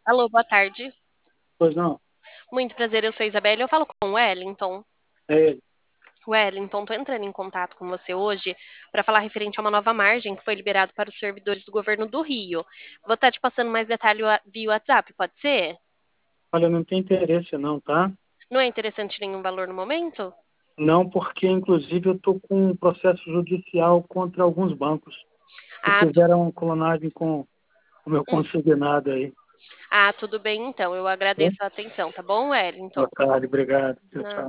Alô, boa tarde. Pois não, Muito prazer, eu sou a Isabelle. Eu falo com o Wellington. é ele. Wellington, tô entrando em contato com você hoje para falar referente a uma nova margem que foi liberada para os servidores do governo do Rio. Vou estar te passando mais detalhe via WhatsApp, pode ser? Olha, não tem interesse não, tá? Não é interessante nenhum valor no momento? Não, porque inclusive eu estou com um processo judicial contra alguns bancos que Ah, tu- fizeram clonagem com o meu hum. consignado aí. Ah, tudo bem então. Eu Tá? agradeço a atenção, tá bom, Boa Wellington? tarde, obrigado. Tchau, Nada. tchau.